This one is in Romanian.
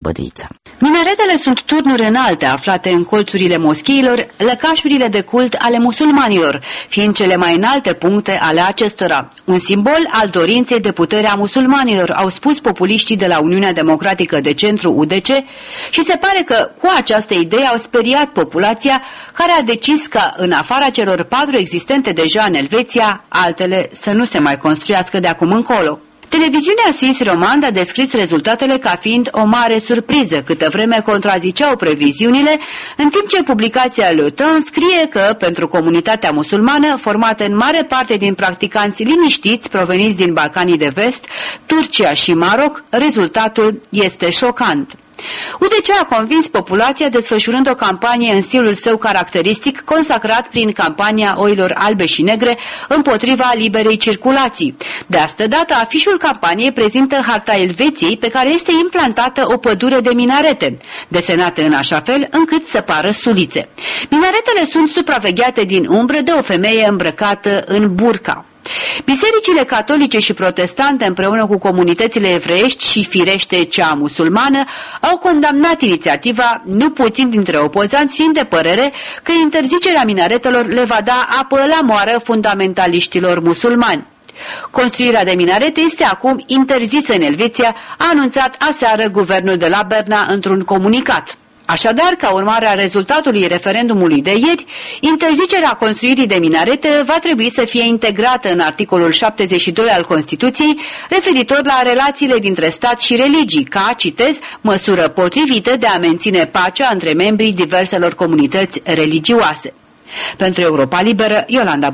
Bădița. Minaretele sunt turnuri înalte aflate în colțurile moscheilor, lăcașurile de cult ale musulmanilor, fiind cele mai înalte puncte ale acestora. Un simbol al dorinței de putere a musulmanilor, au spus populiștii de la Uniunea Democratică de Centru UDC, și se pare că cu această idee au speriat populația, care a decis ca în afara celor 4 existente deja în Elveția, altele să nu se mai construiască de acum încolo. Televiziunea Suisse Romand a descris rezultatele ca fiind o mare surpriză, câtă vreme contraziceau previziunile, în timp ce publicația Le Temps scrie că, pentru comunitatea musulmană, formată în mare parte din practicanți liniștiți proveniți din Balcanii de Vest, Turcia și Maroc, rezultatul este șocant. UDC a convins populația desfășurând o campanie în stilul său caracteristic, consacrat prin campania oilor albe și negre împotriva liberei circulații. De astă dată, afișul campaniei prezintă harta Elveției, pe care este implantată o pădure de minarete, desenate în așa fel încât să pară sulițe. Minaretele sunt supravegheate din umbră de o femeie îmbrăcată în burca. Bisericile catolice și protestante, împreună cu comunitățile evreiești și firește cea musulmană, au condamnat inițiativa, nu puțin dintre opozanți fiind de părere că interzicerea minaretelor le va da apă la moară fundamentaliștilor musulmani. Construirea de minarete este acum interzisă în Elveția, a anunțat aseară guvernul de la Berna într-un comunicat. Așadar, ca urmare a rezultatului referendumului de ieri, interzicerea construirii de minarete va trebui să fie integrată în articolul 72 al Constituției, referitor la relațiile dintre stat și religii, ca, citez, măsură potrivită de a menține pacea între membrii diverselor comunități religioase. Pentru Europa Liberă, Iolanda